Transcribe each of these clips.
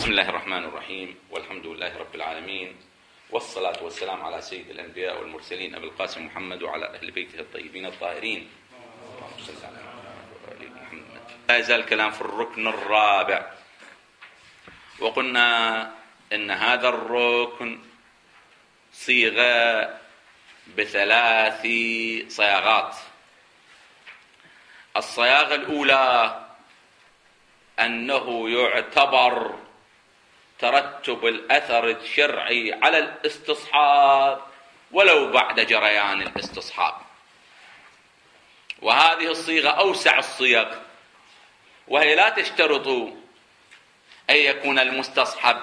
بسم الله الرحمن الرحيم، والحمد لله رب العالمين، والصلاة والسلام على سيد الأنبياء والمرسلين أبي القاسم محمد وعلى أهل بيته الطيبين الطاهرين. لا يزال الكلام في الركن الرابع، وقلنا إن هذا الركن صيغ بثلاث صياغات. الصياغة الأولى أنه يعتبر ترتب الأثر الشرعي على الاستصحاب ولو بعد جريان الاستصحاب، وهذه الصيغة أوسع الصيغ، وهي لا تشترط أن يكون المستصحب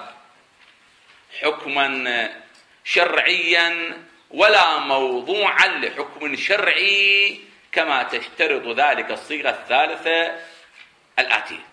حكما شرعيا ولا موضوعا لحكم شرعي كما تشترط ذلك الصيغة الثالثة الآتية.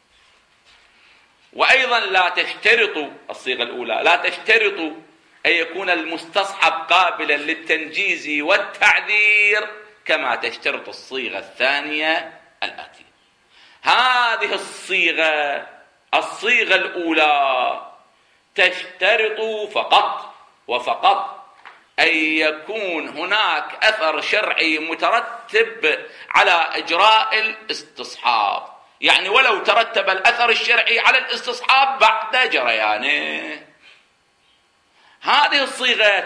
وأيضا لا تشترط الصيغة الأولى لا تشترط أن يكون المستصحب قابلا للتنجيز والتعذير كما تشترط الصيغة الثانية الآتية. هذه الصيغة الأولى تشترط فقط وفقط أن يكون هناك أثر شرعي مترتب على إجراء الاستصحاب، يعني ولو ترتب الأثر الشرعي على الاستصحاب بعد جريانه. هذه الصيغة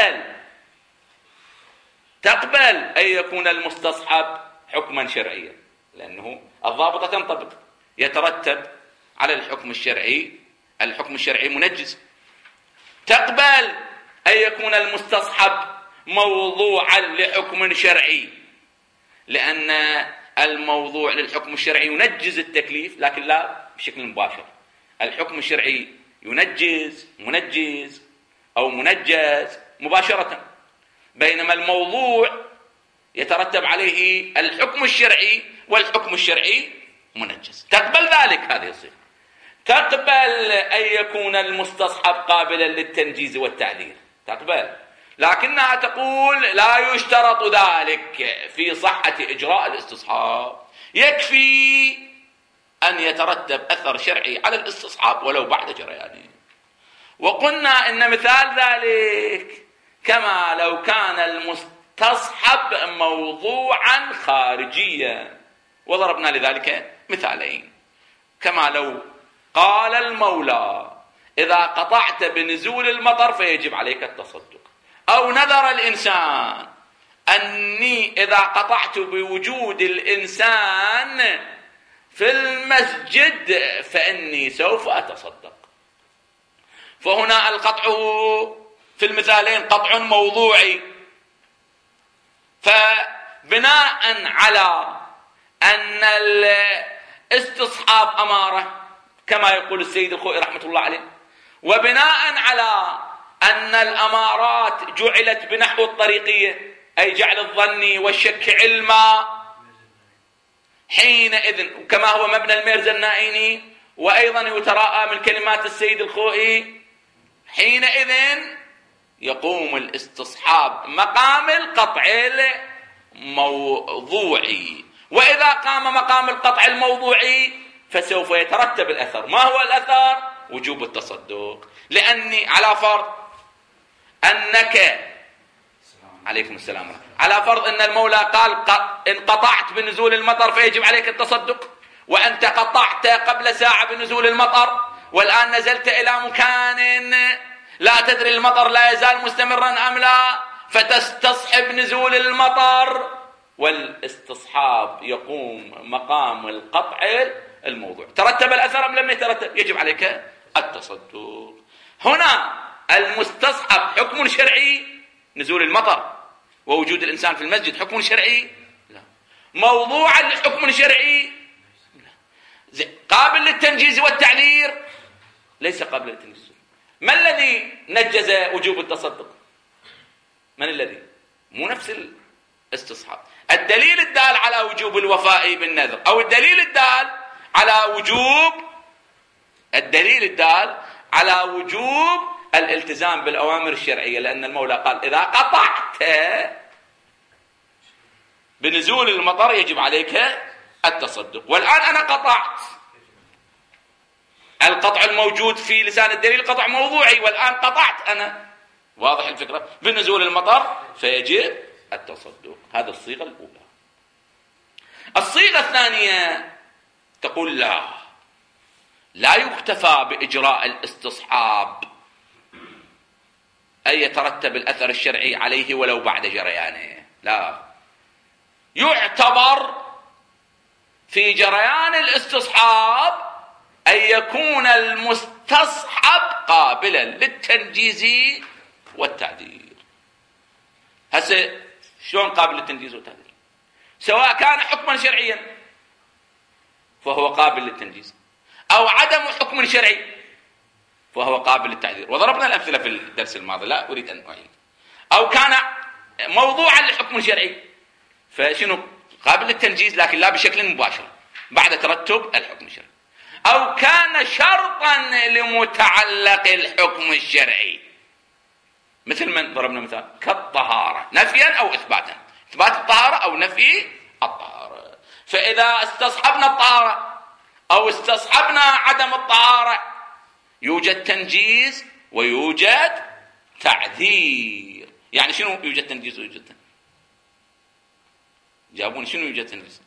تقبل أن يكون المستصحب حكما شرعيا، لأنه الضابطة تنطبق، يترتب على الحكم الشرعي منجز. تقبل أن يكون المستصحب موضوعا لحكم شرعي، لأن الموضوع للحكم الشرعي ينجز التكليف لكن لا بشكل مباشر. الحكم الشرعي منجز أو منجز مباشرة، بينما الموضوع يترتب عليه الحكم الشرعي والحكم الشرعي منجز. تقبل ذلك هذه الصيغة. تقبل أن يكون المستصحب قابلا للتنجيز والتعذير، تقبل، لكنها تقول لا يشترط ذلك في صحة إجراء الاستصحاب، يكفي أن يترتب أثر شرعي على الاستصحاب ولو بعد جريانه. وقلنا إن مثال ذلك كما لو كان المستصحب موضوعا خارجيا، وضربنا لذلك مثالين، كما لو قال المولى إذا قطعت بنزول المطر فيجب عليك التصدق، أو نذر الإنسان أني إذا قطعت بوجود الإنسان في المسجد فإني سوف أتصدق. فهنا القطع في المثالين قطع موضوعي، فبناء على أن الاستصحاب أمارة كما يقول السيد الخوئي رحمة الله عليه، وبناء على أن الأمارات جعلت بنحو الطريقية أي جعل الظن والشك علما، حينئذ كما هو مبنى الميرزا النائيني وأيضا يتراءى من كلمات السيد الخوئي، حينئذ يقوم الاستصحاب مقام القطع الموضوعي. وإذا قام مقام القطع الموضوعي فسوف يترتب الأثر. ما هو الأثر؟ وجوب التصدق، لأني على فرض أنك عليكم السلام على فرض أن المولى قال إن قطعت بنزول المطر فيجب عليك التصدق، وأنت قطعت قبل ساعة بنزول المطر والآن نزلت إلى مكان لا تدري المطر لا يزال مستمرا أم لا، فتستصحب نزول المطر، والاستصحاب يقوم مقام القطع الموضوع. ترتب الأثر أم لم يترتب؟ يجب عليك التصدق. هنا المستصحب حكم شرعي نزول المطر ووجود الإنسان في المسجد، حكم شرعي؟ لا. موضوعا لحكم شرعي؟ لا. قابل للتنجيز والتعذير؟ ليس قابل للتنجيز. ما الذي نجز وجوب التصدق؟ من الذي؟ مو نفس الاستصحاب. الدليل الدال على وجوب الوفاء بالنذر، أو الدليل الدال على وجوب الالتزام بالأوامر الشرعية، لأن المولى قال إذا قطعت بنزول المطر يجب عليك التصدق. والآن أنا قطعت القطع الموجود في لسان الدليل قطع موضوعي، والآن قطعت أنا، واضح الفكرة، بنزول المطر فيجب التصدق. هذه الصيغة الأولى. الصيغة الثانية تقول لا يكتفى بإجراء الاستصحاب أن يترتب الأثر الشرعي عليه ولو بعد جريانه، لا، يعتبر في جريان الاستصحاب أن يكون المستصحب قابلا للتنجيز والتعديل. هسه شلون قابل للتنجيز والتعديل؟ سواء كان حكما شرعيا فهو قابل للتنجيز، أو عدم حكم شرعي فهو قابل للتعديل. وضربنا الأمثلة في الدرس الماضي، لا أريد أن أعيد. أو كان موضوعا لحكم شرعي فشنو؟ قابل للتنجيز لكن لا بشكل مباشر بعد ترتب الحكم الشرعي. أو كان شرطا لمتعلق الحكم الشرعي، مثل من ضربنا مثال كالطهارة، نفيا أو إثباتا، إثبات الطهارة أو نفي الطهارة. فإذا استصحبنا الطهارة أو استصحبنا عدم الطهارة يوجد تنجيز ويوجد تعذير. يعني شنو يوجد تنجيز ويوجد تعذير؟ جابوني شنو يوجد تنجيز؟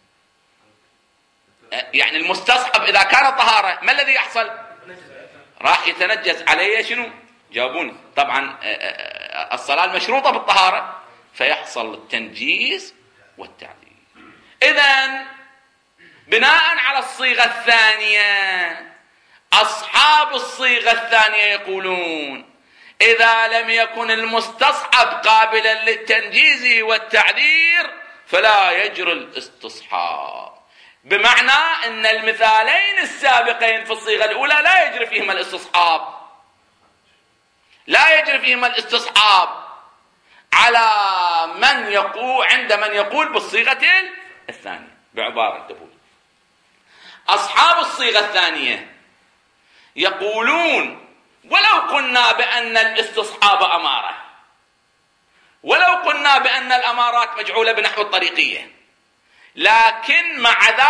يعني المستصحب إذا كان طهارة ما الذي يحصل؟ راح يتنجس عليه شنو؟ جابوني طبعا الصلاة المشروطة بالطهارة فيحصل التنجيز والتعذير. إذن بناء على الصيغة الثانية أصحاب الصيغة الثانية يقولون إذا لم يكن المستصحب قابلا للتنجيز والتعذير فلا يجري الاستصحاب، بمعنى أن المثالين السابقين في الصيغة الأولى لا يجري فيهما الاستصحاب، لا يجري فيهما الاستصحاب على من يقول عند من يقول بالصيغة الثانية. بعبارة تقول أصحاب الصيغة الثانية يقولون ولو قلنا بأن الاستصحاب أمارة، ولو قلنا بأن الأمارات مجعولة بنحو الطريقية، لكن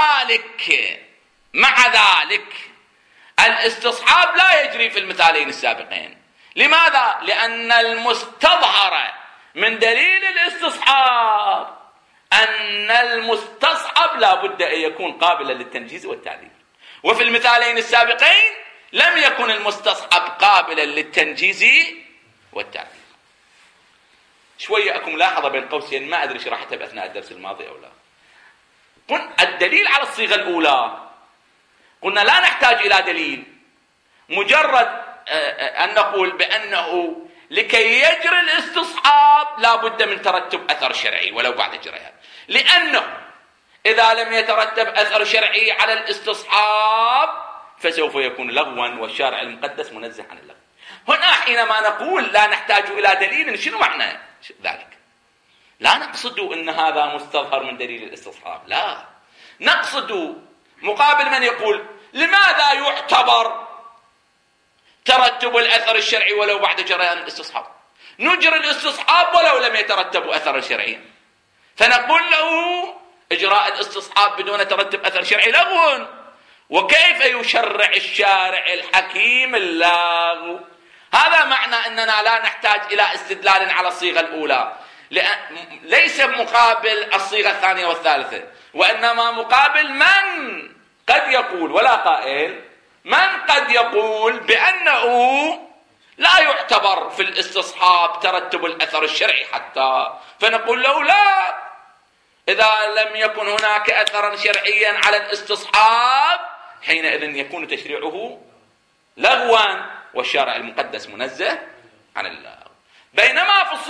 مع ذلك الاستصحاب لا يجري في المثالين السابقين. لماذا؟ لأن المستظهر من دليل الاستصحاب أن المستصحب لا بد أن يكون قابلا للتنجيز والتعديل، وفي المثالين السابقين لم يكن المستصحب قابلا للتنجيز والتعديل. شوية أكو ملاحظة بين قوسين ما أدري شرحتها بأثناء الدرس الماضي أو لا. قلنا الدليل على الصيغة الأولى قلنا لا نحتاج إلى دليل، مجرد أن نقول بأنه لكي يجري الاستصحاب لا بد من ترتب أثر شرعي ولو بعد جريان، لأنه إذا لم يترتب أثر شرعي على الاستصحاب فسوف يكون لغوا، والشارع المقدس منزه عن اللغو. هنا حينما نقول لا نحتاج إلى دليل شنو معنى ذلك؟ لا نقصد أن هذا مستظهر من دليل الاستصحاب، لا، نقصد مقابل من يقول لماذا يعتبر ترتب الأثر الشرعي ولو بعد جريان الاستصحاب؟ نجري الاستصحاب ولو لم يترتب أثر شرعي، فنقول له إجراء الاستصحاب بدون ترتب أثر شرعي لغو، وكيف يشرع الشارع الحكيم اللغو؟ هذا معنى أننا لا نحتاج إلى استدلال على الصيغة الأولى، ليس مقابل الصيغة الثانية والثالثة، وإنما مقابل من قد يقول ولا قائل، من قد يقول بأنه لا يعتبر في الاستصحاب ترتب الأثر الشرعي حتى، فنقول له لا، إذا لم يكن هناك أثرا شرعيا على الاستصحاب حينئذ يكون تشريعه لغوا، والشارع المقدس منزه عن اللغو. بينما في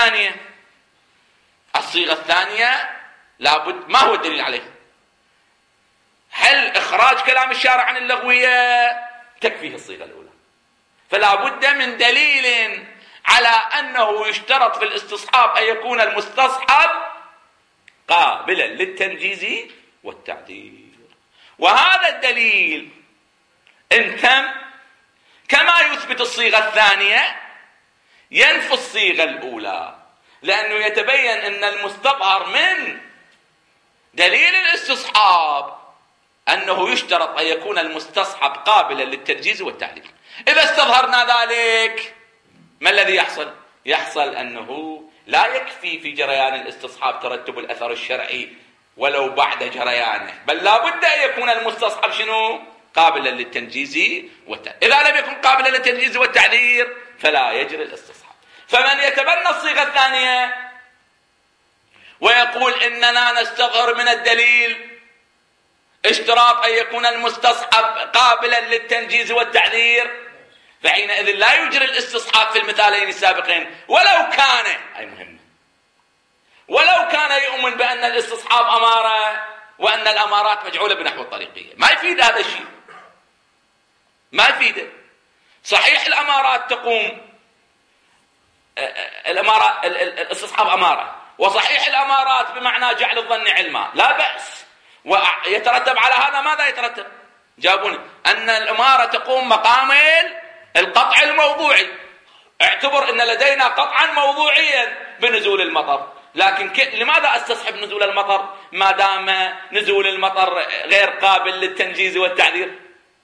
الصيغة الثانية لابد، ما هو الدليل عليه؟ هل إخراج كلام الشارع عن اللغوية تكفيه الصيغة الأولى؟ فلا بد من دليل على أنه يشترط في الاستصحاب أن يكون المستصحب قابلا للتنجيز والتعديل، وهذا الدليل إن تم كما يثبت الصيغة الثانية ينفي الصيغة الأولى، لأنه يتبين أن المستظهر من دليل الاستصحاب أنه يشترط أن يكون المستصحب قابلا للتنجيز والتعليل. إذا استظهرنا ذلك ما الذي يحصل؟ يحصل أنه لا يكفي في جريان الاستصحاب ترتب الأثر الشرعي ولو بعد جريانه، بل لا بد أن يكون المستصحب شنو؟ قابلا للتنجيز والتعذير. إذا لم يكن قابلا للتنجيز والتعذير فلا يجري الاستصحاب. فمن يتبنى الصيغة الثانية ويقول إننا نستظهر من الدليل اشتراط أن يكون المستصحب قابلا للتنجيز والتعذير، فحينئذ لا يجري الاستصحاب في المثالين السابقين ولو كان، أي مهمة، ولو كان يؤمن بأن الاستصحاب أمارة وأن الأمارات مجعولة بنحو الطريقية. ما يفيد هذا الشيء، ما يفيده. صحيح الأمارات تقوم، الأمارات الاستصحاب أمارة، وصحيح الأمارات بمعنى جعل الظن علما، لا بأس، ويترتب على هذا ماذا يترتب؟ جابوني أن الأمارة تقوم مقام القطع الموضوعي. اعتبر أن لدينا قطعا موضوعيا بنزول المطر، لكن لماذا استصحب نزول المطر ما دام نزول المطر غير قابل للتنجيز والتعذير؟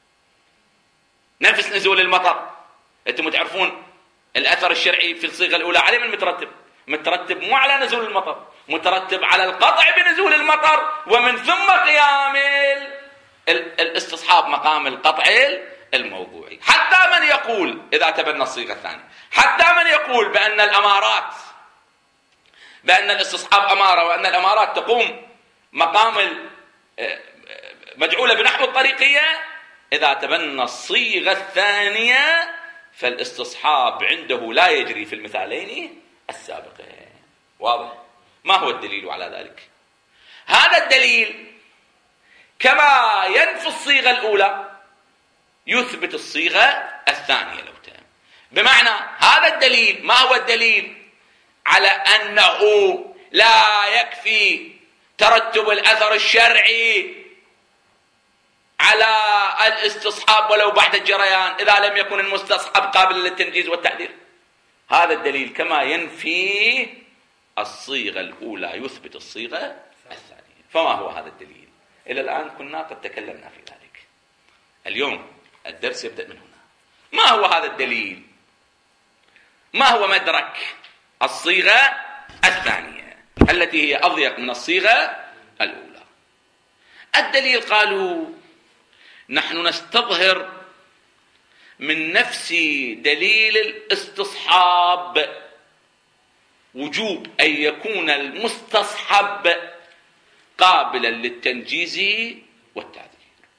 نفس نزول المطر انتم تعرفون الاثر الشرعي في الصيغه الاولى عليه من مترتب مو على نزول المطر، مترتب على القطع بنزول المطر، ومن ثم قيام الاستصحاب مقام القطع الموضوعي. حتى من يقول إذا تبنى الصيغة الثانية، حتى من يقول بأن الأمارات، بأن الاستصحاب أمارة وأن الأمارات تقوم مقام مجعولة بنحو الطريقية، إذا تبنى الصيغة الثانية فالاستصحاب عنده لا يجري في المثالين السابقين. واضح؟ ما هو الدليل على ذلك؟ هذا الدليل كما ينفي الصيغة الأولى يثبت الصيغة الثانية لو تهم. بمعنى هذا الدليل، ما هو الدليل على أنه لا يكفي ترتب الأثر الشرعي على الاستصحاب ولو بعد الجريان إذا لم يكن المستصحب قابل للتنجيز والتعذير؟ هذا الدليل كما ينفي الصيغة الأولى يثبت الصيغة الثانية. فما هو هذا الدليل؟ إلى الآن كنا قد تكلمنا في ذلك، اليوم الدرس يبدأ من هنا. ما هو هذا الدليل؟ ما هو مدرك الصيغة الثانية التي هي أضيق من الصيغة الأولى؟ الدليل قالوا نحن نستظهر من نفس دليل الاستصحاب وجوب أن يكون المستصحب قابلا للتنجيز والتعذير.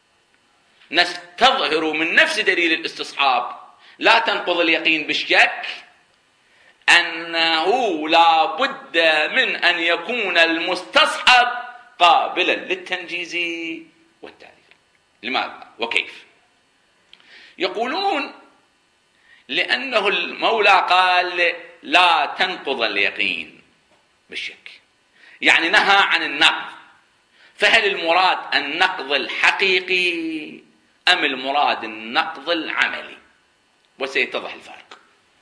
نستظهر من نفس دليل الاستصحاب، لا تنقض اليقين بالشك، أنه لا بد من أن يكون المستصحب قابلا للتنجيز والتعذير. لماذا وكيف؟ يقولون لأنه المولى قال لا تنقض اليقين بالشك، يعني نهى عن النقض. فهل المراد النقض الحقيقي أم المراد النقض العملي؟ وسيتضح الفرق.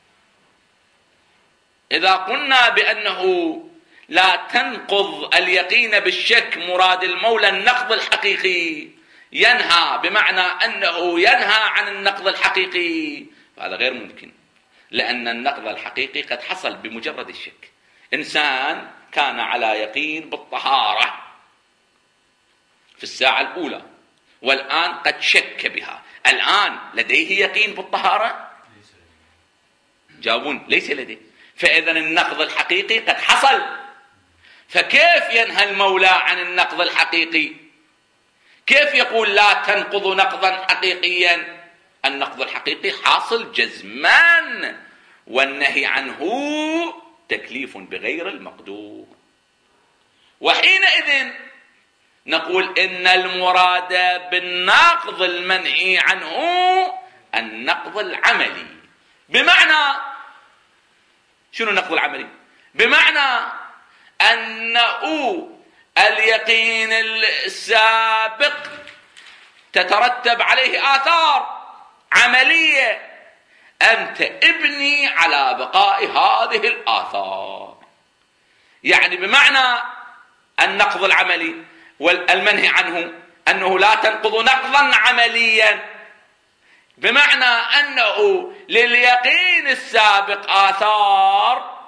إذا قلنا بأنه لا تنقض اليقين بالشك مراد المولى النقض الحقيقي، ينهى بمعنى أنه ينهى عن النقض الحقيقي، فهذا غير ممكن، لأن النقض الحقيقي قد حصل بمجرد الشك. إنسان كان على يقين بالطهارة في الساعة الأولى والآن قد شك بها، الآن لديه يقين بالطهارة؟ جاوبون ليس لديه. فإذن النقض الحقيقي قد حصل، فكيف ينهى المولى عن النقض الحقيقي؟ كيف يقول لا تنقض نقضا حقيقيا؟ النقض الحقيقي حاصل جزمان، والنهي عنه تكليف بغير المقدور. وحينئذ نقول إن المراد بالنقض المنهي عنه النقض العملي. بمعنى شنو النقض العملي؟ بمعنى أنه اليقين السابق تترتب عليه آثار عملية، أنت ابني على بقاء هذه الآثار. يعني بمعنى النقض العملي والمنهي عنه أنه لا تنقض نقضا عمليا، بمعنى أنه لليقين السابق آثار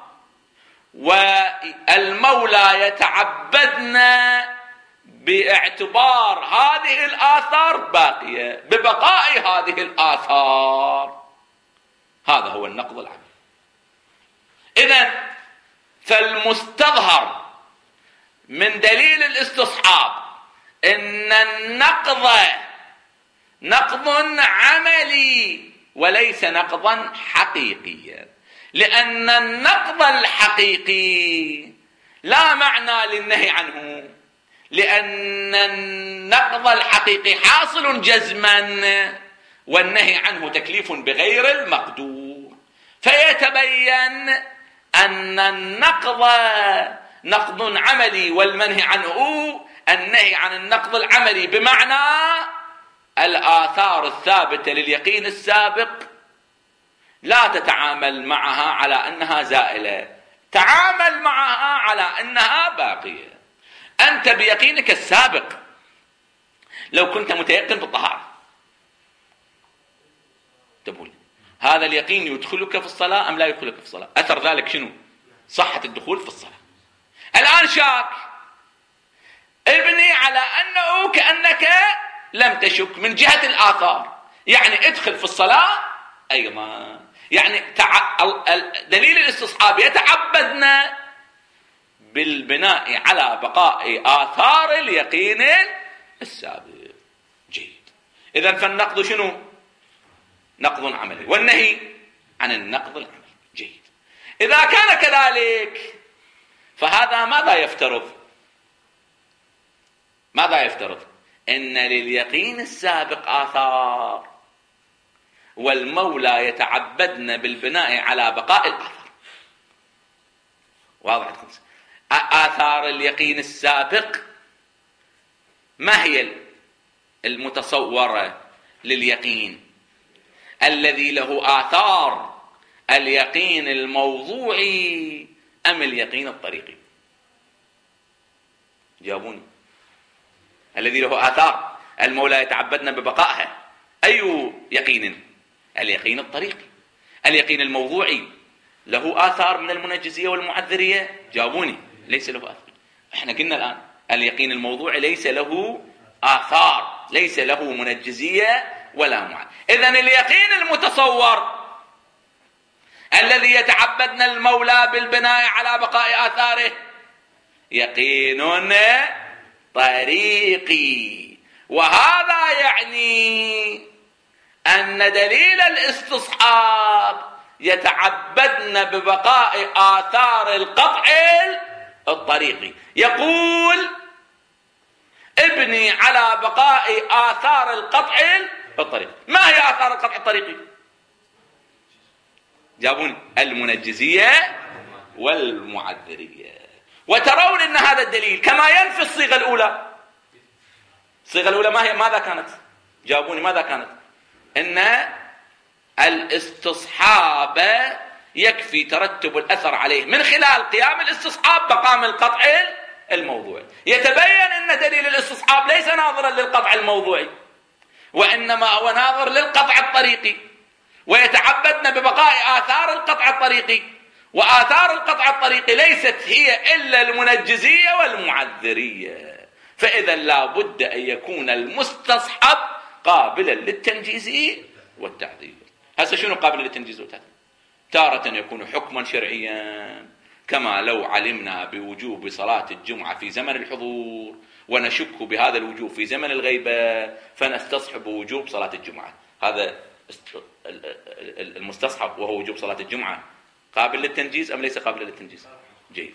والمولى يتعبدنا باعتبار هذه الآثار باقية ببقاء هذه الآثار. هذا هو النقض العملي. إذن فالمستظهر من دليل الاستصحاب إن النقض نقض عملي وليس نقضا حقيقيا، لأن النقض الحقيقي لا معنى للنهي عنه، لأن النقض الحقيقي حاصل جزما والنهي عنه تكليف بغير المقدور، فيتبين أن النقض نقض عملي والمنهي عنه النهي عن النقض العملي، بمعنى الآثار الثابتة لليقين السابق لا تتعامل معها على أنها زائلة، تعامل معها على أنها باقية. أنت بيقينك السابق لو كنت متيقن بالطهارة تقول هذا اليقين يدخلك في الصلاة أم لا يدخلك في الصلاة؟ أثر ذلك شنو؟ صحة الدخول في الصلاة. الآن شاك، ابني على أنه كأنك لم تشك من جهة الآثار، يعني ادخل في الصلاة أيضا. يعني دليل الاستصحاب يتعبدنا بالبناء على بقاء آثار اليقين السابق. جيد. إذن فالنقض شنو؟ نقض عملي، والنهي عن النقض العملي. جيد. إذا كان كذلك فهذا ماذا يفترض؟ ماذا يفترض؟ إن لليقين السابق آثار والمولى يتعبدنا بالبناء على بقاء الآثار. واضح؟ آثار اليقين السابق ما هي المتصورة لليقين الذي له آثار؟ اليقين الموضوعي أم اليقين الطريقي؟ جاوبوني. الذي له آثار المولى يتعبدنا ببقائها أي يقين؟ اليقين الطريقي. اليقين الموضوعي له آثار من المنجزية والمعذرية؟ جاوبوني. ليس له آثار. احنا قلنا الآن اليقين الموضوعي ليس له آثار، ليس له منجزية ولا معذرية. إذن اليقين المتصور الذي يتعبدنا المولى بالبناء على بقاء آثاره يقين طريقي، وهذا يعني أن دليل الاستصحاب يتعبدنا ببقاء آثار القطع الطريقي. يقول ابني على بقاء آثار القطع الطريقي. ما هي آثار القطع الطريقي؟ جابون المنجزية والمعذرية. وترون أن هذا الدليل كما ينفي الصيغة الأولى. الصيغة الأولى ما هي؟ ماذا كانت؟ جابوني ماذا كانت؟ إن الاستصحاب يكفي ترتب الأثر عليه من خلال قيام الاستصحاب مقام القطع الموضوعي. يتبين أن دليل الاستصحاب ليس ناظرا للقطع الموضوعي، وإنما هو ناظر للقطع الطريقي، ويتعبدنا ببقاء آثار القطع الطريقي، وآثار القطع الطريقي ليست هي إلا المنجزية والمعذرية. فإذا لا بد أن يكون المستصحب قابلا للتنجيز والتعذير. هسه شنو قابل للتنجيز والتعذير؟ تارة يكون حكما شرعيا، كما لو علمنا بوجوب صلاة الجمعة في زمن الحضور ونشك بهذا الوجوب في زمن الغيبة فنستصحب وجوب صلاة الجمعة. هذا المستصحب وهو وجوب صلاة الجمعة قابل للتنجيز أم ليس قابل للتنجيز؟ جيد.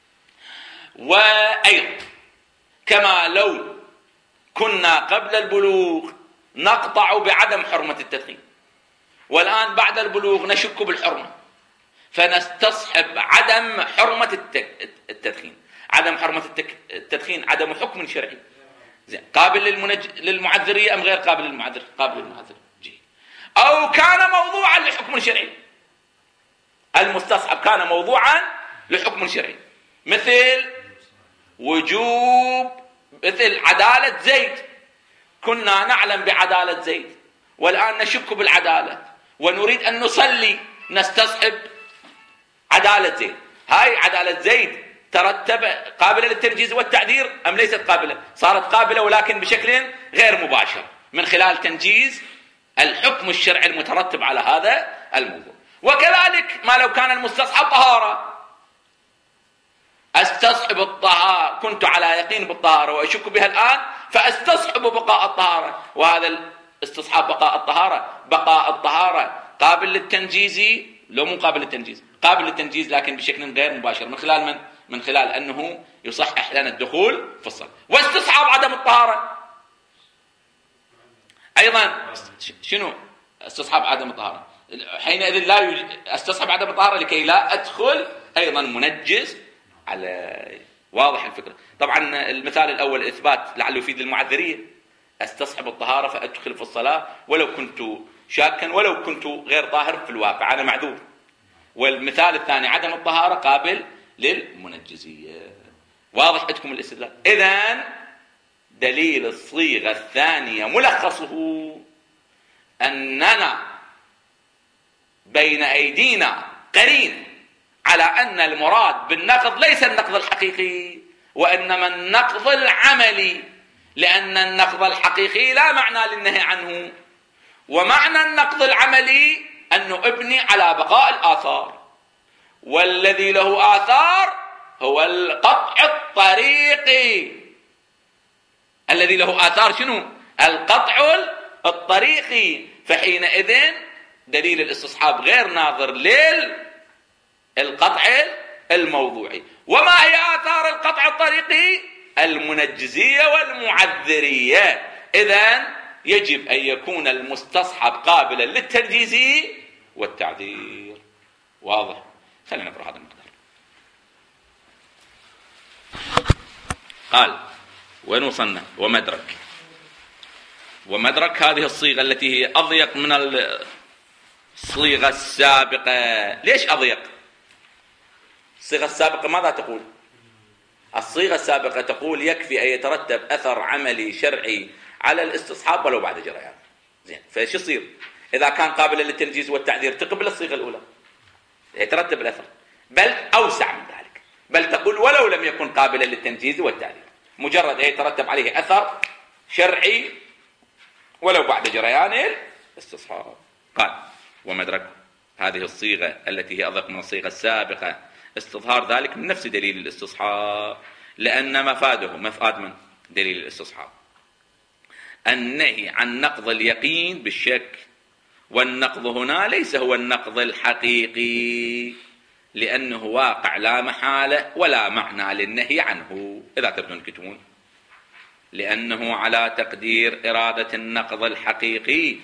وأيضا كما لو كنا قبل البلوغ نقطع بعدم حرمة التدخين، والآن بعد البلوغ نشك بالحرمة فنستصحب عدم حرمة التدخين. عدم حرمة التدخين عدم حكم شرعي، قابل للمعذرية أم غير قابل للمعذر؟ قابل للمعذر. جيد. أو كان موضوعا لحكم شرعي، المستصحب كان موضوعا لحكم شرعي، مثل وجوب، مثل عدالة زيد كنا نعلم بعدالة زيد والآن نشك بالعدالة ونريد أن نصلي نستصحب عدالة زيد. هاي عدالة زيد ترتب قابلة للتنجيز والتعذير أم ليست قابلة؟ صارت قابلة ولكن بشكل غير مباشر من خلال تنجيز الحكم الشرعي المترتب على هذا الموضوع. وكذلك ما لو كان المستصحب طهارة، استصحب الطهارة، كنت على يقين بالطهارة وأشك بها الآن فاستصحب بقاء الطهارة، وهذا استصحاب بقاء الطهارة قابل للتنجيز، لو مو قابل للتنجيز، قابل للتنجيز لكن بشكل غير مباشر من خلال من؟ من خلال أنه يصحح لنا الدخول في الصلاة. واستصحاب عدم الطهارة أيضا، شنو استصحاب عدم الطهارة؟ حينئذ لا يوجد استصحب عدم الطهارة لكي لا أدخل أيضا منجز على. واضح الفكرة؟ طبعا المثال الأول إثبات لعله يفيد المعذرية، استصحب الطهارة فأدخل في الصلاة ولو كنت شاكا ولو كنت غير طاهر في الواقع أنا معذور. والمثال الثاني عدم الطهارة قابل للمنجزية. واضح عندكم الاستدلال؟ إذن دليل الصيغة الثانية ملخصه أننا بين أيدينا قرين على أن المراد بالنقض ليس النقض الحقيقي وإنما النقض العملي، لأن النقض الحقيقي لا معنى للنهي عنه، ومعنى النقض العملي أنه ابني على بقاء الآثار، والذي له آثار هو القطع الطريقي. الذي له آثار شنو؟ القطع الطريقي. فحينئذ دليل الاستصحاب غير ناظر للقطع الموضوعي. وما هي آثار القطع الطريقي؟ المنجزية والمعذرية. إذن يجب أن يكون المستصحب قابلا للتنجيز والتعذير. واضح؟ خلينا نقرأ هذا المقدار. قال وين ومدرك هذه الصيغة التي هي أضيق من الصيغة السابقة. ليش أضيق؟ الصيغة السابقة ماذا تقول؟ الصيغة السابقة تقول يكفي أن يترتب أثر عملي شرعي على الاستصحاب ولو بعد جريان. زين، فايش يصير؟ إذا كان قابل للتنجيز والتعذير تقبل الصيغة الأولى يترتب الأثر، بل أوسع من ذلك، بل تقول ولو لم يكن قابلا للتنجيز والتعذير مجرد يترتب عليه أثر شرعي ولو بعد جريان الاستصحاب. قال ومدرك هذه الصيغة التي هي أضيق من الصيغة السابقة استظهار ذلك من نفس دليل الاستصحاب، لأن مفاد من دليل الاستصحاب النهي عن نقض اليقين بالشك، والنقض هنا ليس هو النقض الحقيقي لأنه واقع لا محالة ولا معنى للنهي عنه. إذا تردون كتمون لأنه على تقدير إرادة النقض الحقيقي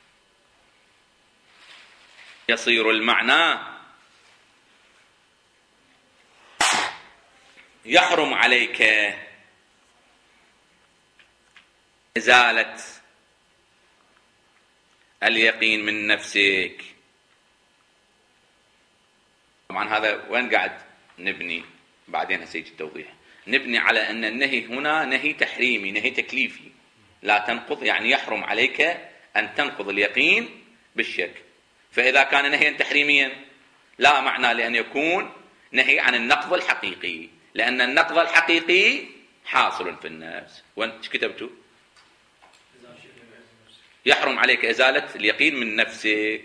يصير المعنى يحرم عليك إزالة اليقين من نفسك. طبعا هذا وين قاعد نبني بعدين هسيج التوضيح، نبني على أن النهي هنا نهي تحريمي، نهي تكليفي، لا تنقض يعني يحرم عليك أن تنقض اليقين بالشك. فإذا كان نهيا تحريميا لا معنى لأن يكون نهي عن النقض الحقيقي، لأن النقض الحقيقي حاصل في النفس. وانت كتبتوا يحرم عليك إزالة اليقين من نفسك،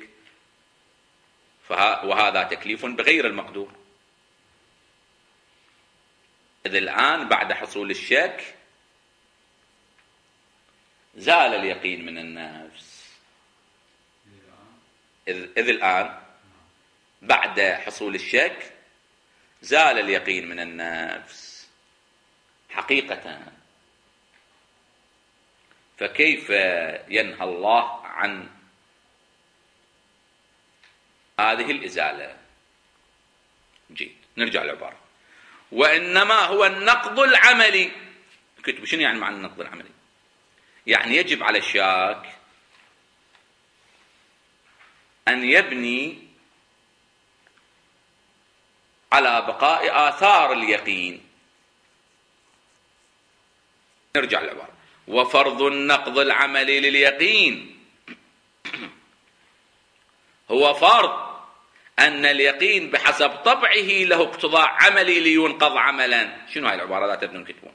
وهذا تكليف بغير المقدور. إذ الآن بعد حصول الشك زال اليقين من النفس. إذ الآن بعد حصول الشك زال اليقين من النفس حقيقة. فكيف ينهى الله عن هذه الإزالة؟ جيد، نرجع للعبارة. وإنما هو النقض العملي. كتب شنو يعني معنى النقض العملي؟ يعني يجب على الشاك أن يبني على بقاء آثار اليقين. نرجع للعبارة. وفرض النقض العملي لليقين هو فرض أن اليقين بحسب طبعه له اقتضاء عملي لينقض عملا. شنو هاي العبارة؟ لا تبدون كتبون.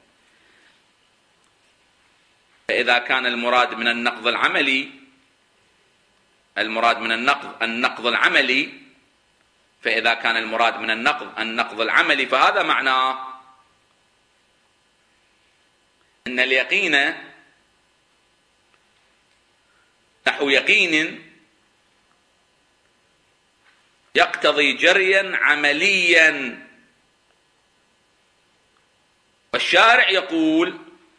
فإذا كان المراد من النقض العملي النقض العملي، فإذا كان المراد من النقض العملي فهذا معناه أن اليقين نحو يقين يقتضي جريا عمليا، والشارع يقول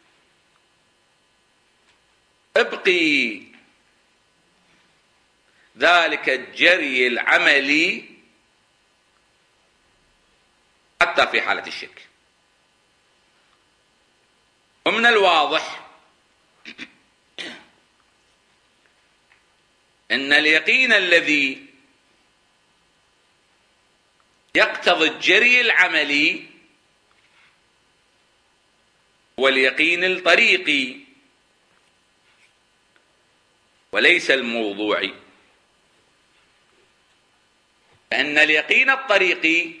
ابقي ذلك الجري العملي حتى في حالة الشك. ومن الواضح أن اليقين الذي يقتضي الجري العملي واليقين الطريقي وليس الموضوعي، فإن اليقين الطريقي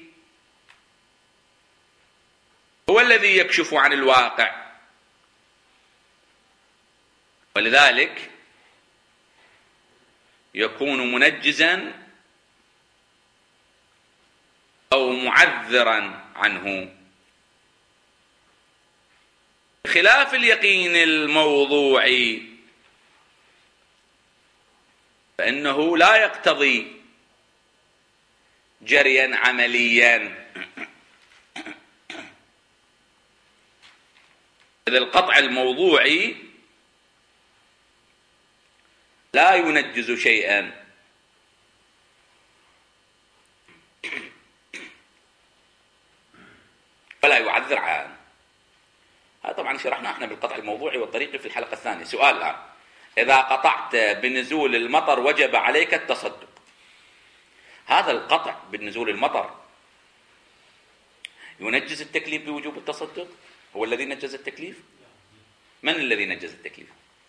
هو الذي يكشف عن الواقع، ولذلك يكون منجزا أو معذرا عنه، بخلاف اليقين الموضوعي فإنه لا يقتضي جريا عمليا، إذ القطع الموضوعي لا ينجز شيئا، فلا يعذر عنه. هذا طبعا شرحنا احنا بالقطع الموضوعي والطريقي في الحلقة الثانية. سؤال الآن: إذا قطعت بنزول المطر وجب عليك التصدق. هذا القطع بالنزول المطر ينجز التكليف بوجوب التصدق؟ هو الذي نجز التكليف؟ من الذي نجز التكليف؟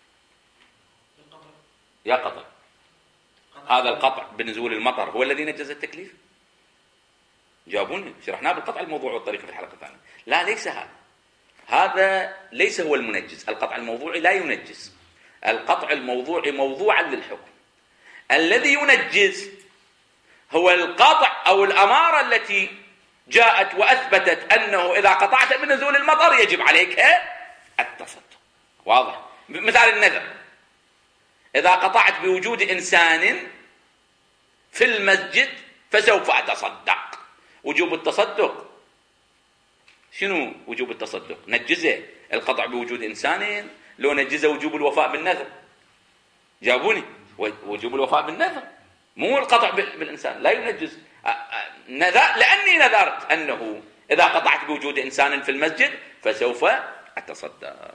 يا قطع، هذا القطع بنزول المطر هو الذي نجز التكليف؟ جاوبوني. شرحناه بالقطع الموضوعي والطريقي في الحلقة الثانية. لا، ليس هذا ليس هو المنجز. القطع الموضوعي لا ينجز. القطع الموضوعي موضوعا للحكم. الذي ينجز هو القطع أو الأمارة التي جاءت وأثبتت أنه إذا قطعت بنزول المطر يجب عليك التصدق. واضح؟ مثال النذر: إذا قطعت بوجود إنسان في المسجد فسوف أتصدق. وجوب التصدق شنو؟ وجوب التصدق نجزه القطع بوجود إنسان لو نجزه وجوب الوفاء بالنذر؟ جابوني. وجوب الوفاء بالنذر، مو القطع بالإنسان. لا ينجز لأني نذرت أنه إذا قطعت بوجود إنسان في المسجد فسوف أتصدق.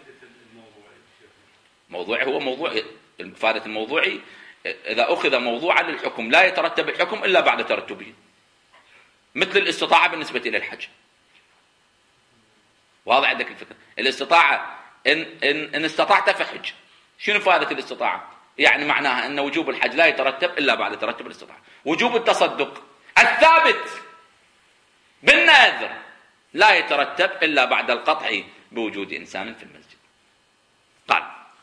موضوعي هو موضوع الفائدة الموضوعي إذا أخذ موضوعا للحكم لا يترتب الحكم إلا بعد ترتبه، مثل الاستطاعة بالنسبة إلى الحج. واضح عندك الفكرة؟ الاستطاعة إن استطعت فحج. شنو فائدة الاستطاعة؟ يعني معناها أن وجوب الحج لا يترتب إلا بعد ترتب الاستطاعة. وجوب التصدق الثابت بالنذر لا يترتب إلا بعد القطع بوجود إنسان في المسجد. قال: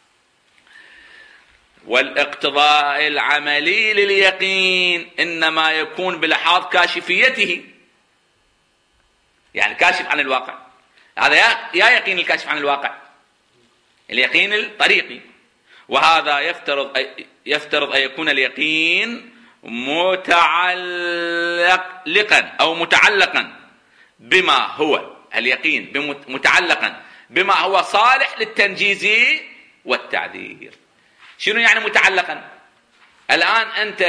والاقتضاء العملي لليقين إنما يكون بلحاظ كاشفيته، يعني كاشف عن الواقع. هذا يا يقين الكاشف عن الواقع، اليقين الطريقي. وهذا يفترض أن يكون اليقين متعلقا أو متعلقا بما هو اليقين متعلقا بما هو صالح للتنجيز والتعذير. شنو يعني متعلقا؟ الآن أنت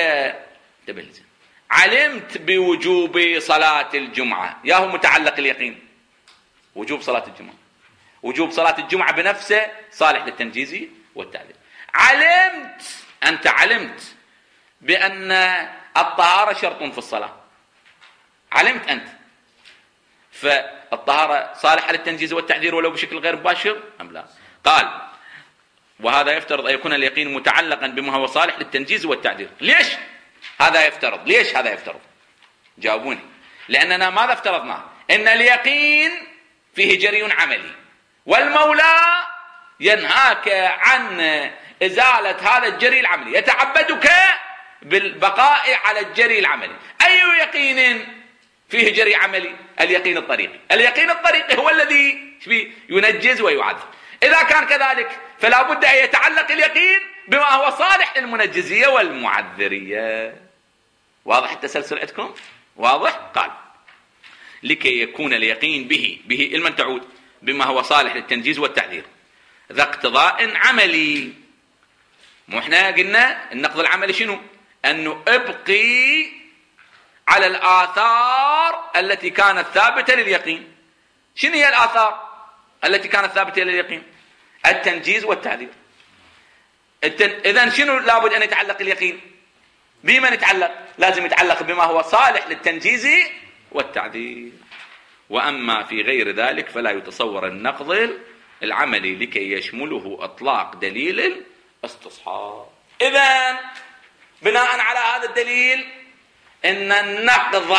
علمت بوجوب صلاة الجمعة، يا هو متعلق اليقين وجوب صلاة الجمعة. وجوب صلاة الجمعة بنفسه صالح للتنجيز والتعذير. أنت علمت بأن الطهارة شرط في الصلاة، علمت أنت، فالطهارة صالحة للتنجيز والتعذير ولو بشكل غير مباشر أم لا؟ قال وهذا يفترض أن يكون اليقين متعلقا بما هو صالح للتنجيز والتعديل. ليش هذا يفترض؟ ليش هذا يفترض؟ جاوبوني. لأننا ماذا افترضنا؟ إن اليقين فيه جري عملي، والمولى ينهاك عن إزالة هذا الجري العملي، يتعبدك بالبقاء على الجري العملي. أي يقين فيه جري عملي؟ اليقين الطريقي. اليقين الطريقي هو الذي ينجز ويعذب. إذا كان كذلك فلا بد أن يتعلق اليقين بما هو صالح للمنجزية والمعذرية. واضح التسلسل عندكم؟ واضح؟ قال لكي يكون اليقين به علما تعود بما هو صالح للتنجيز والتعذير ذا اقتضاء عملي. مو احنا قلنا النقض العملي شنو؟ أنه ابقي على الآثار التي كانت ثابتة لليقين. شنو هي الآثار التي كانت ثابتة لليقين؟ التنجيز والتعذير. إذن شنو لابد أن يتعلق اليقين؟ بما يتعلق؟ لازم يتعلق بما هو صالح للتنجيز والتعذير. وأما في غير ذلك فلا يتصور النقض العملي لكي يشمله إطلاق دليل الاستصحاب. إذن بناء على هذا الدليل إن النقض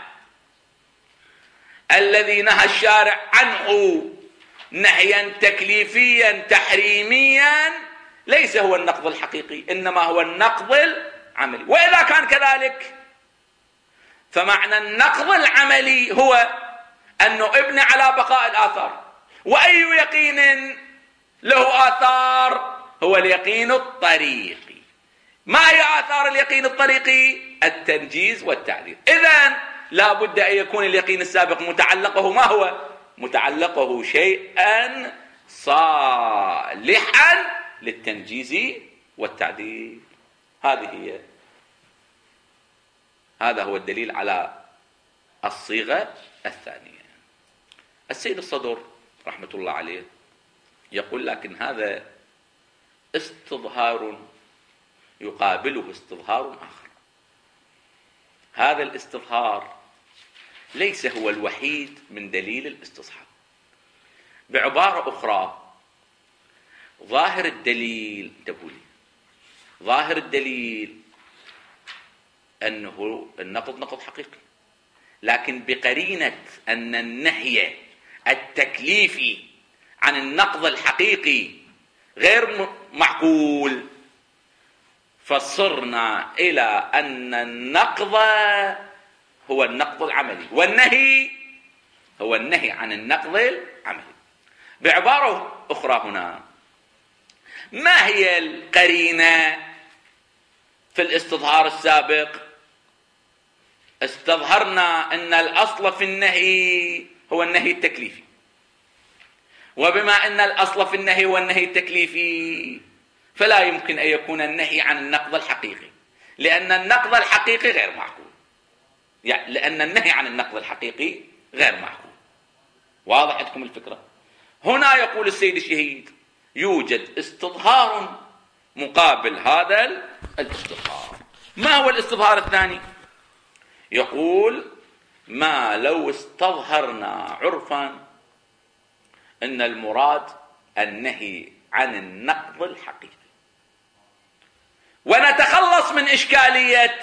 الذي نهى الشارع عنه نهيا تكليفيا تحريميا ليس هو النقض الحقيقي، إنما هو النقض العملي. وإذا كان كذلك فمعنى النقض العملي هو أنه ابني على بقاء الآثار. وأي يقين له آثار؟ هو اليقين الطريقي. ما هي آثار اليقين الطريقي؟ التنجيز والتعذير. إذن لا بد أن يكون اليقين السابق متعلقه ما هو؟ متعلقه شيئا صالحا للتنجيز والتعديل. هذا هو الدليل على الصيغة الثانية. السيد الصدر رحمة الله عليه يقول لكن هذا استظهار يقابله استظهار آخر. هذا الاستظهار ليس هو الوحيد من دليل الاستصحاب. بعبارة أخرى ظاهر الدليل ظاهر الدليل أنه النقض نقض حقيقي، لكن بقرينة أن النهي التكليفي عن النقض الحقيقي غير معقول، فصرنا إلى أن النقض هو النقض العملي والنهي هو النهي عن النقض العملي. بعبارة أخرى هنا ما هي القرينة في الاستظهار السابق؟ استظهرنا أن الأصل في النهي هو النهي التكليفي، وبما أن الأصل في النهي هو النهي التكليفي فلا يمكن أن يكون النهي عن النقض الحقيقي، لأن النقض الحقيقي غير معقول، يعني لأن النهي عن النقض الحقيقي غير معقول. واضح لكم الفكرة؟ هنا يقول السيد الشهيد يوجد استظهار مقابل هذا الاستظهار. ما هو الاستظهار الثاني؟ يقول ما لو استظهرنا عرفا أن المراد النهي عن النقض الحقيقي، ونتخلص من إشكالية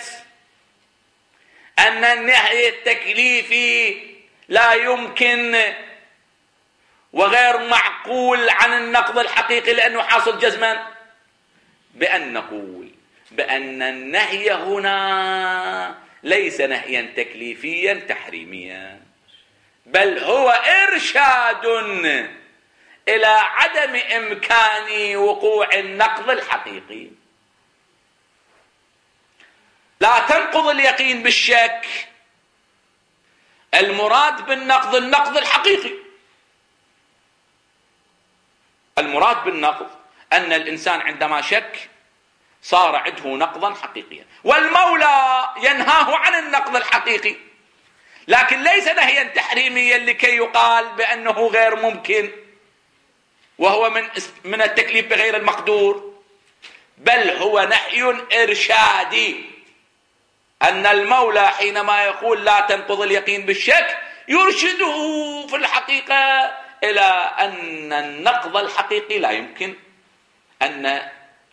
أن النهي التكليفي لا يمكن وغير معقول عن النقض الحقيقي لأنه حاصل جزما، بأن نقول بأن النهي هنا ليس نهيا تكليفيا تحريميا، بل هو إرشاد إلى عدم إمكان وقوع النقض الحقيقي. لا تنقض اليقين بالشك، المراد بالنقض النقض الحقيقي. المراد بالنقض أن الإنسان عندما شك صار عنده نقضا حقيقيا، والمولى ينهاه عن النقض الحقيقي، لكن ليس نهيا تحريميا لكي يقال بأنه غير ممكن وهو من التكليف بغير المقدور، بل هو نهي إرشادي. أن المولى حينما يقول لا تنقض اليقين بالشك يرشده في الحقيقة إلى أن النقض الحقيقي لا يمكن أن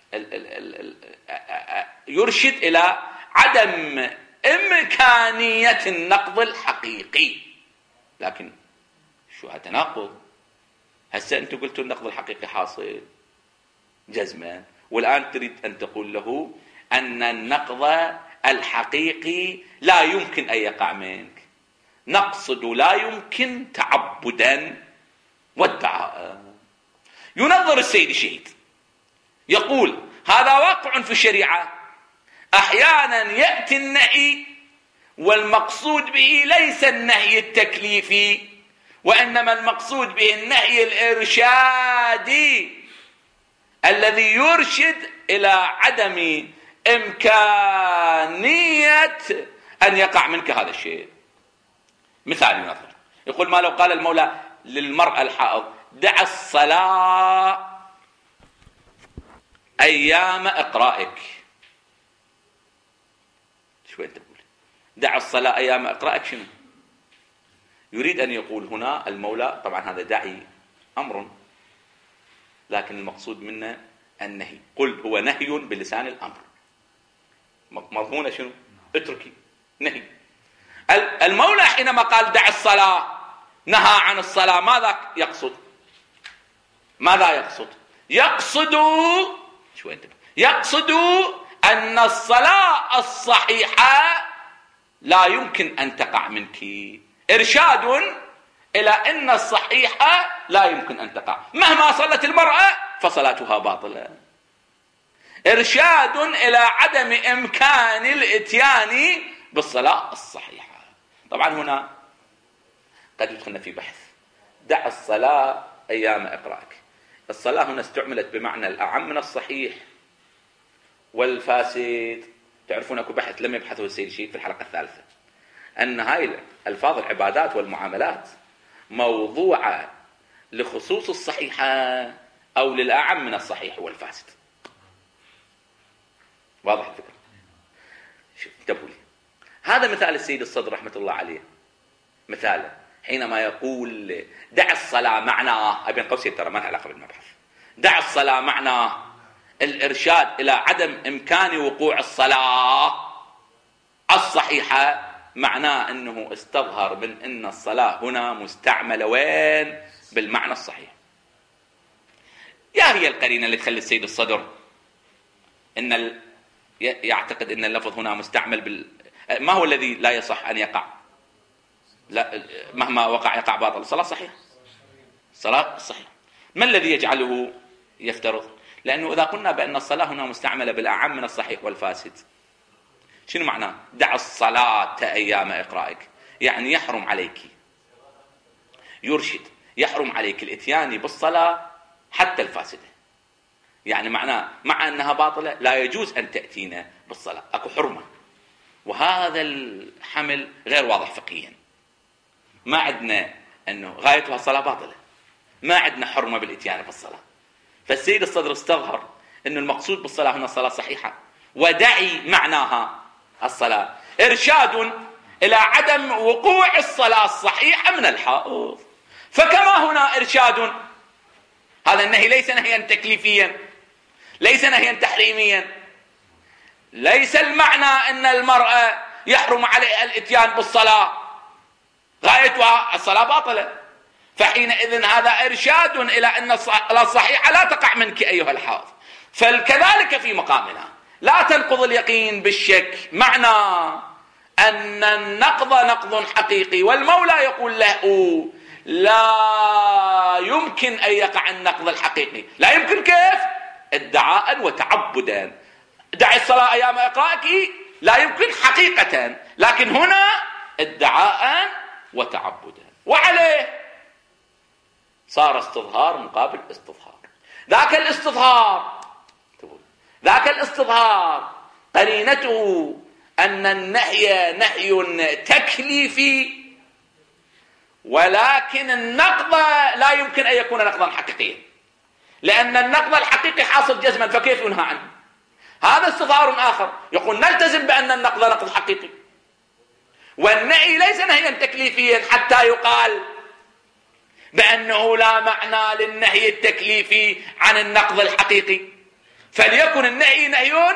يرشد إلى عدم إمكانية النقض الحقيقي. لكن شو هالتناقض؟ هسه أنتم قلتوا النقض الحقيقي حاصل جزما، والآن تريد أن تقول له أن النقض الحقيقي لا يمكن أن يقع منك. نقصد لا يمكن تعبدا وادعاء. ينظر السيد الشهيد يقول هذا واقع في الشريعة، أحيانا يأتي النهي والمقصود به ليس النهي التكليفي، وإنما المقصود به النهي الإرشادي الذي يرشد إلى عدم إمكانية أن يقع منك هذا الشيء. مثال ينظر يقول ما لو قال المولى للمرأة الحائض دع الصلاة أيام إقرائك. شو أنت تقول دع الصلاة أيام إقرائك؟ شنو يريد أن يقول هنا المولى؟ طبعا هذا دعي أمر، لكن المقصود منه النهي. قل هو نهي بلسان الأمر، مضمونه شنو؟ اتركي، نهي. المولى حينما قال دع الصلاة نهى عن الصلاة، ماذا يقصد؟ ماذا يقصد؟ يقصد أن الصلاة الصحيحة لا يمكن أن تقع منك، إرشاد إلى أن الصحيحة لا يمكن أن تقع مهما صلت المرأة فصلاتها باطلة. إرشاد إلى عدم إمكان الإتيان بالصلاة الصحيحة. طبعا هنا قد يدخلنا في بحث. دع الصلاة أيام إقرائك، الصلاة هنا استعملت بمعنى الأعم من الصحيح والفاسد. تعرفون أكو بحث لم يبحثه السيد الشهيد في الحلقة الثالثة، أن هاي الألفاظ العبادات والمعاملات موضوعة لخصوص الصحيحة أو للأعم من الصحيح والفاسد. واضح الفكرة؟ شوف انتبهوا لي، هذا مثال السيد الصدر رحمة الله عليه، مثاله حينما يقول دع الصلاة معناه، بين قوسين ترى ما له علاقة بالمبحث، دع الصلاة معناه الإرشاد إلى عدم إمكان وقوع الصلاة الصحيحة، معناه أنه استظهر من أن الصلاة هنا مستعملة وين؟ بالمعنى الصحيح. يا هي القرينة اللي تخلي السيد الصدر أن يعتقد أن اللفظ هنا مستعمل ما هو الذي لا يصح أن يقع؟ لا، مهما وقع يقع باطل. الصلاة صحيحة، الصلاة صحيحة. ما الذي يجعله يفترض؟ لأنه إذا قلنا بأن الصلاة هنا مستعملة بالأعم من الصحيح والفاسد، شنو معناه؟ دع الصلاة أيام إقرائك، يعني يحرم عليك، يرشد، يحرم عليك الإتيان بالصلاة حتى الفاسدة. يعني معناه مع أنها باطلة لا يجوز أن تأتينا بالصلاة، أكو حرمة. وهذا الحمل غير واضح فقهيا. ما عندنا أنه غايتها الصلاة باطلة، ما عندنا حرمة بالإتيان بالصلاة. فالسيد الصدر استظهر أن المقصود بالصلاة هنا الصلاة صحيحة، ودعي معناها الصلاة إرشاد إلى عدم وقوع الصلاة الصحيحة من الحائض. فكما هنا إرشاد، هذا النهي ليس نهيا تكليفيا، ليس نهيا تحريميا، ليس المعنى أن المرأة يحرم عليها الإتيان بالصلاة، غايتها الصلاة باطلة. فحينئذ هذا إرشاد إلى أن الصلاة الصحيحة لا تقع منك أيها الحائض. فكذلك في مقامنا لا تنقض اليقين بالشك، معنى أن النقض نقض حقيقي، والمولى يقول له لا يمكن أن يقع النقض الحقيقي. لا يمكن كيف؟ ادعاء وتعبدا. دع الصلاة أيام إقرائك لا يمكن حقيقة، لكن هنا ادعاء وتعبدا، وعليه صار استظهار مقابل استظهار. ذاك الاستظهار قرينته أن النهي نهي تكليفي، ولكن النقض لا يمكن أن يكون نقضا حقيقيا، لأن النقض الحقيقي حاصل جزما، فكيف ينهى عنه؟ هذا استظهار آخر يقول نلتزم بأن النقض نقض حقيقي، والنهي ليس نهيا تكليفيا حتى يقال بأنه لا معنى للنهي التكليفي عن النقض الحقيقي، فليكن النهي نهي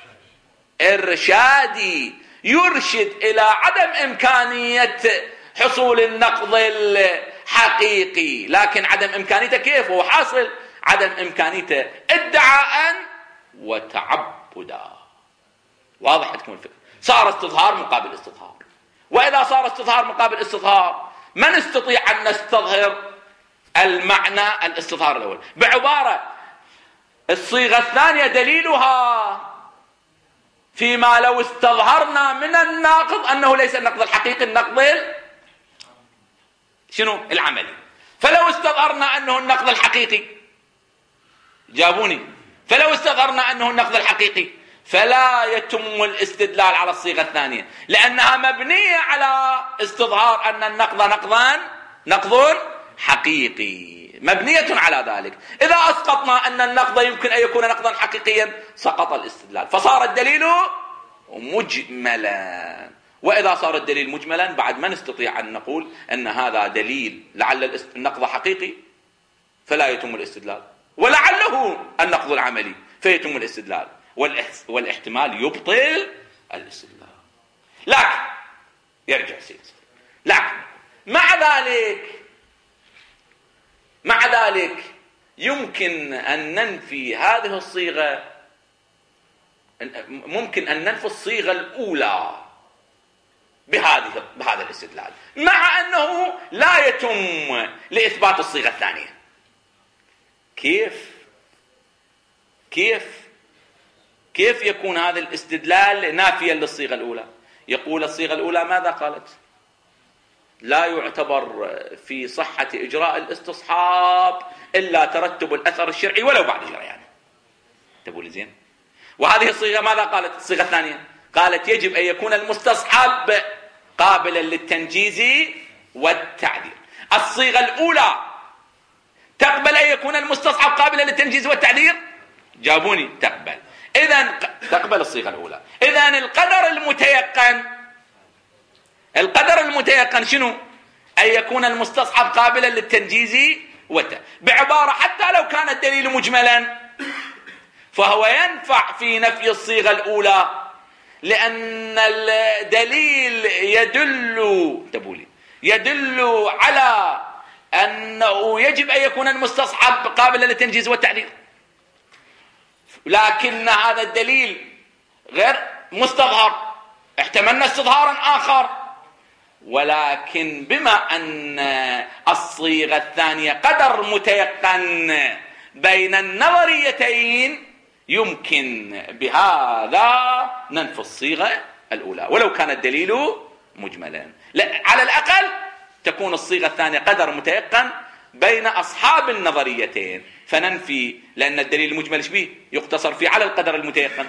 إرشادي يرشد إلى عدم إمكانية حصول النقض الحقيقي. لكن عدم إمكانيته كيف هو حاصل؟ عدم إمكانيته ادعاء وتعبدا. واضح عندكم الفكرة؟ صار استظهار مقابل استظهار. وإذا صار استظهار مقابل استظهار، من استطيع أن نستظهر المعنى الاستظهار الأول؟ بعبارة الصيغة الثانية دليلها فيما لو استظهرنا من الناقض أنه ليس النقض الحقيقي، النقض شنو؟ العملي. فلو استظهرنا أنه النقض الحقيقي، جابوني، فلو استظهرنا أنه النقض الحقيقي فلا يتم الاستدلال على الصيغة الثانية، لأنها مبنية على استظهار أن النقض نقض حقيقي، مبنية على ذلك. إذا أسقطنا أن النقض يمكن أن يكون نقضا حقيقيا سقط الاستدلال، فصار الدليل مجملا. وإذا صار الدليل مجملا بعد ما نستطيع أن نقول أن هذا دليل لعل النقض حقيقي فلا يتم الاستدلال، ولعله النقض العملي فيتم الاستدلال، والاحتمال يبطل الاستدلال. لكن يرجع سيد، لكن مع ذلك يمكن أن ننفي هذه الصيغة، ممكن أن ننفي الصيغة الأولى بهذا الاستدلال، مع أنه لا يتم لإثبات الصيغة الثانية. كيف يكون هذا الاستدلال نافيا للصيغة الأولى؟ يقول الصيغة الأولى ماذا قالت؟ لا يعتبر في صحة إجراء الاستصحاب إلا ترتب الأثر الشرعي ولو بعد جريانه. تقول زين. وهذه الصيغة ماذا قالت؟ الصيغة الثانية قالت يجب أن يكون المستصحب قابلا للتنجيز والتعديل. الصيغة الأولى تقبل أن يكون المستصحب قابلا للتنجيز والتعديل؟ جابوني تقبل. إذن تقبل الصيغة الأولى. إذن القدر المتيقن شنو؟ أن يكون المستصحب قابلا للتنجيز بعبارة حتى لو كان الدليل مجملا فهو ينفع في نفي الصيغة الأولى، لأن الدليل يدل على أنه يجب أن يكون المستصحب قابلا للتنجيز والتعديل، لكن هذا الدليل غير مستظهر، احتملنا استظهارا آخر، ولكن بما أن الصيغة الثانية قدر متيقن بين النظريتين يمكن بهذا ننفي الصيغة الأولى ولو كان الدليل مجملا. على الأقل تكون الصيغة الثانية قدر متيقن بين أصحاب النظريتين فننفي، لأن الدليل المجمل به يقتصر فيه على القدر المتيقن.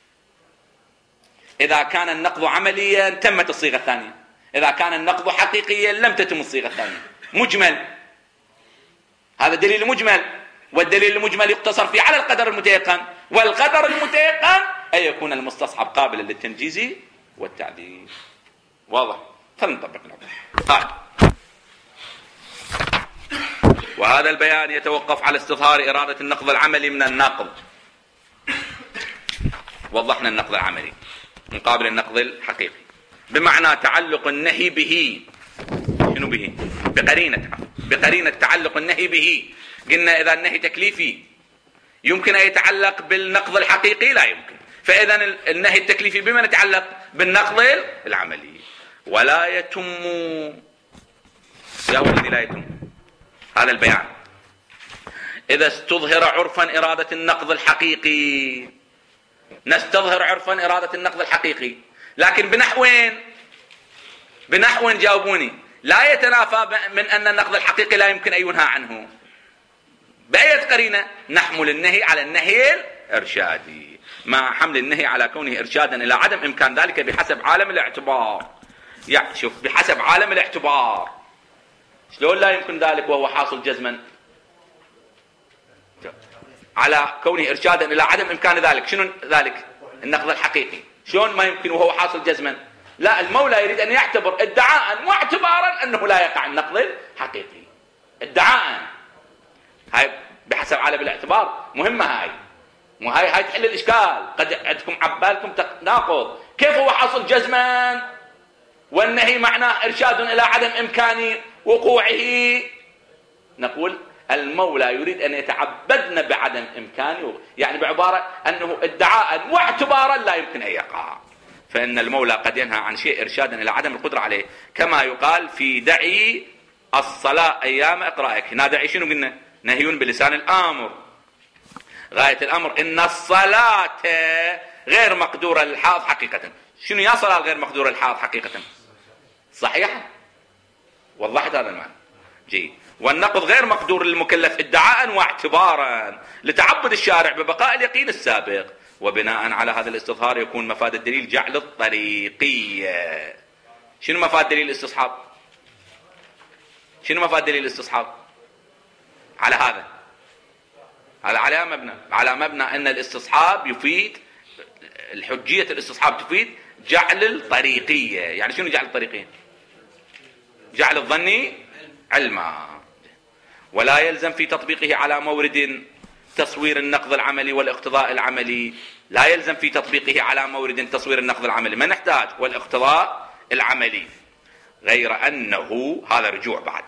إذا كان النقض عمليا تمت الصيغة الثانية، إذا كان النقض حقيقيا لم تتم الصيغة الثانية. مجمل، هذا دليل مجمل، والدليل المجمل يقتصر فيه على القدر المتيقن، والقدر المتيقن أن يكون المستصحب قابلا للتنجيز والتعديل. واضح؟ فلنطبق قال وهذا البيان يتوقف على استظهار إرادة النقض العملي من الناقض. وضحنا النقض العملي مقابل النقض الحقيقي، بمعنى تعلق النهي به. شنو به؟ بقرينة تعلق النهي به. قلنا إذا النهي تكليفي يمكن أن يتعلق بالنقض الحقيقي؟ لا يمكن. فإذا النهي التكليفي بما يتعلق بالنقض العملي. ولا يتم، يا الذي لا يتم هذا البيان إذا استظهر عرفا إرادة النقض الحقيقي. نستظهر عرفا إرادة النقض الحقيقي، لكن بنحو جاوبوني لا يتنافى من أن النقض الحقيقي لا يمكن أن ينهى عنه. بأية قرينة؟ نحمل النهي على النهي الإرشادي، مع حمل النهي على كونه إرشادا إلى عدم إمكان ذلك بحسب عالم الاعتبار. يعني شوف، بحسب عالم الاعتبار شلون لا يمكن ذلك وهو حاصل جزما على كونه إرشادا إلى عدم إمكان ذلك؟ شنو ذلك؟ النقض الحقيقي. شلون ما يمكن وهو حاصل جزما؟ لا، المولى يريد أن يعتبر ادعاء واعتبارا أنه لا يقع النقض الحقيقي. ادعاء. هاي بحسب عالم الاعتبار مهمة هاي، وهاي تحل الإشكال. قد عندكم عبالكم تناقض، كيف هو حصل جزما والنهي معناه إرشاد إلى عدم إمكان وقوعه؟ نقول المولى يريد أن يتعبدنا بعدم إمكانه، يعني بعبارة أنه ادعاء واعتبارا لا يمكن أن يقع. فإن المولى قد ينهى عن شيء إرشادا إلى عدم القدرة عليه، كما يقال في دعي الصلاة أيام إقرائك. هنا دعي شنو قلنا؟ نهي بلسان الآمر، غاية الأمر إن الصلاة غير مقدورة للحافظ حقيقة. شنو يا صلاة غير مقدورة للحافظ حقيقة؟ صحيح؟ وضحت هذا المعنى. جيد. والنقض غير مقدور للمكلف ادعاء واعتبارا لتعبد الشارع ببقاء اليقين السابق، وبناء على هذا الاستظهار يكون مفاد الدليل جعل الطريقية. شنو مفاد دليل الاستصحاب؟ شنو مفاد دليل الاستصحاب؟ على هذا على مبنى ان الاستصحاب يفيد الحجية، الاستصحاب تفيد جعل الطريقية. يعني شنو جعل الطريقية؟ جعل الظني علما، ولا يلزم في تطبيقه على مورد تصوير النقض العملي والاقتضاء العملي. لا يلزم في تطبيقه على مورد تصوير النقض العملي، ما نحتاج والاقتضاء العملي، غير أنه هذا رجوع بعد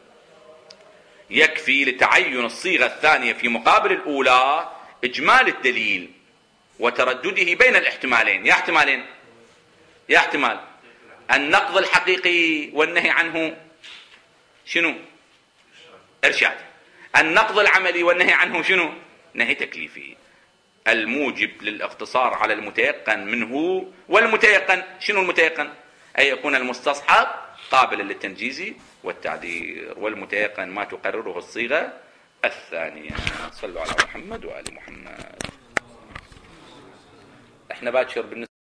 يكفي لتعين الصيغة الثانية في مقابل الأولى إجمال الدليل وتردده بين الاحتمالين. يا احتمال النقض الحقيقي والنهي عنه شنو؟ إرشاد. النقض العملي والنهي عنه شنو؟ نهي تكليفي. الموجب للاقتصار على المتيقن منه، والمتيقن شنو المتيقن؟ أي يكون المستصحب قابلا للتنجيز والتعذير، والمتيقن ما تقرره الصيغة الثانية. صلوا على محمد وآل محمد. احنا باكر بالنسبة